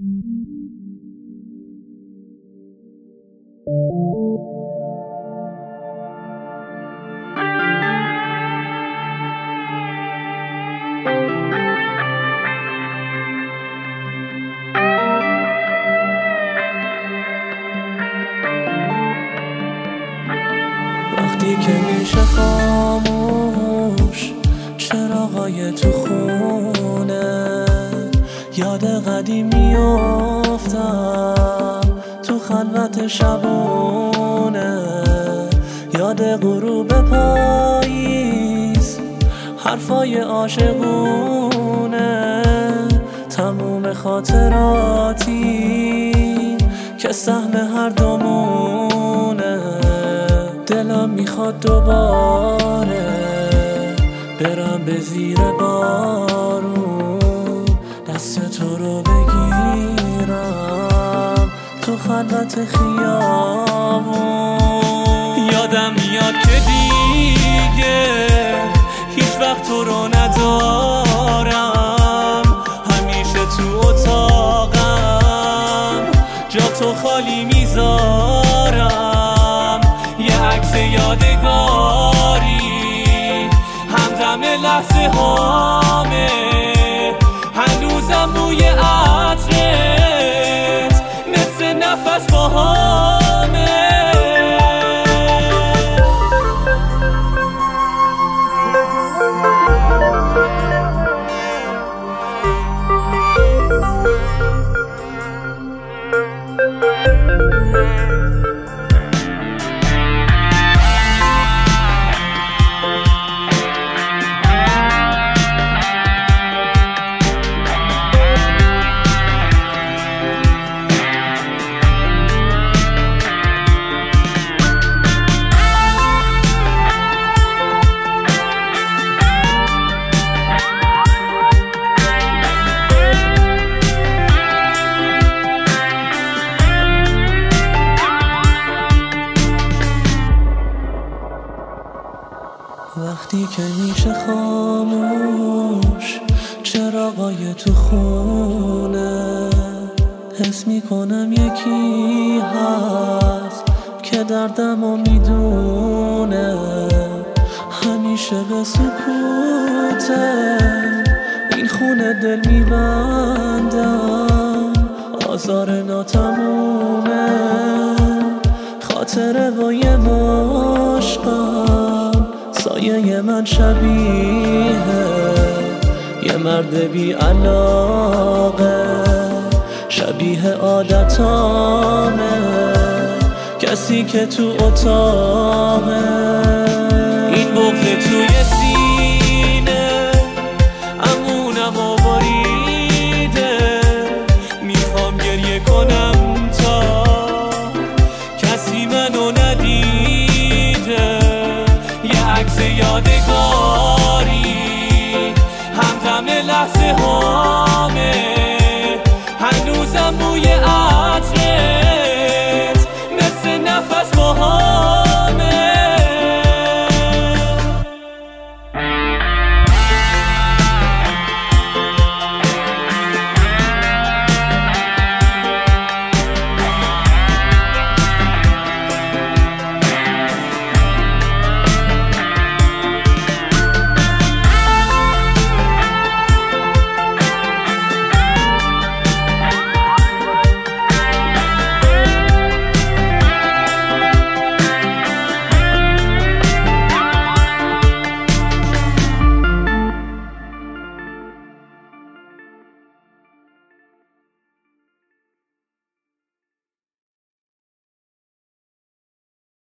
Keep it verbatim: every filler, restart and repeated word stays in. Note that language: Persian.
وقتی که میشه خاموش چراغای تو خونه، یاد قدیم میافتم تو خلوت شبونه، یاد غروب پاییز حرفای عاشقونه، تموم خاطراتی که سهم هر دومونه. دلم میخواد دوباره برم به زیر بارون، دست تو رو بگیرم تو خلوت خیابون. یادم میاد که دیگه هیچ وقت تو رو ندارم، همیشه تو اتاقم جا تو خالی میذارم، یه عکس یادگاری همدم لحظه هامه، هنوزم بوی عطرت مثل نفس با همه. وقتی که میشه خاموش چراغای تو خونه، حس میکنم یکی هست که دردمو میدونه، همیشه به سکوته این خونه دل میبندم، آزار ناتمومه خاطره و یه مشقم، سایه من شبیه یه مرد بی علاقه، شبیه عادتامه کسی که تو اتاقه.